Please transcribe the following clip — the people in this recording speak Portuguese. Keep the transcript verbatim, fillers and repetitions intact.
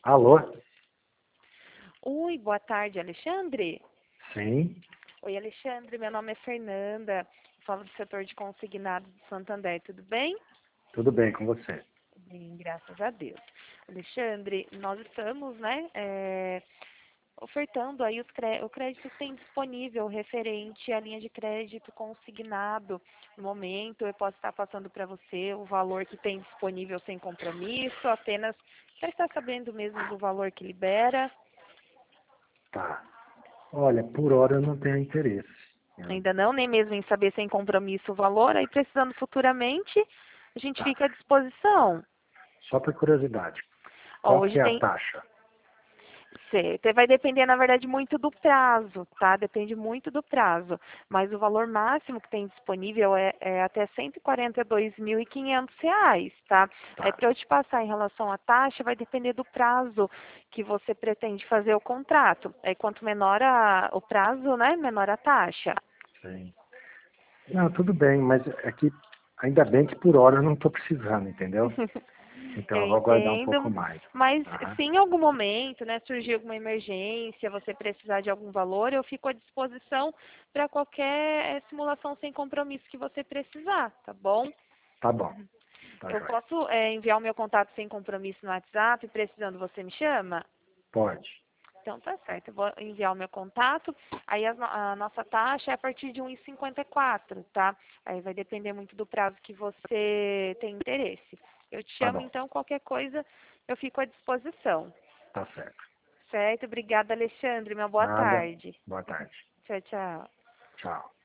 Alô? Oi, boa tarde, Alexandre. Sim, Oi, Alexandre, meu nome é Fernanda, falo do setor de consignado de Santander, tudo bem? tudo bem com você? Bem, graças a Deus. Alexandre, nós estamos, né, é, ofertando aí os cré o crédito que tem disponível referente à linha de crédito consignado. No momento, eu posso estar passando para você o valor que tem disponível sem compromisso, apenas para estar sabendo mesmo do valor que libera. Tá. Olha, por hora eu não tenho interesse. Ainda não, nem mesmo em saber sem compromisso o valor, aí precisando futuramente, a gente Tá. fica à disposição. Só por curiosidade. Ó, Qual hoje que é a tem, taxa? certo, vai depender, na verdade, muito do prazo, tá? Depende muito do prazo, mas o valor máximo que tem disponível é, é até cento e quarenta e dois mil e quinhentos reais, tá? Aí, Tá, para eu te passar em relação à taxa, vai depender do prazo que você pretende fazer o contrato. Aí, quanto menor a, o prazo, né, menor a taxa. sim. Não, tudo bem, mas é que ainda bem que por hora eu não estou precisando, entendeu? Então Eu eu vou aguardar um pouco entendo, mais. mas Tá? se em algum momento, né, surgir alguma emergência, você precisar de algum valor, eu fico à disposição para qualquer eh, simulação sem compromisso que você precisar, tá bom? Tá bom, tá Eu joia. posso eh, enviar o meu contato sem compromisso no WhatsApp, precisando você me chama? Pode. Então tá certo, eu vou enviar o meu contato, aí a, no- a nossa taxa é a partir de um e cinquenta e quatro, tá? Aí vai depender muito do prazo que você tem interesse. Eu te Tá chamo bom, então, qualquer coisa, eu fico à disposição. tá certo. Certo? Obrigada, Alexandre. Uma boa Nada. tarde. Boa tarde. Tchau, tchau. Tchau.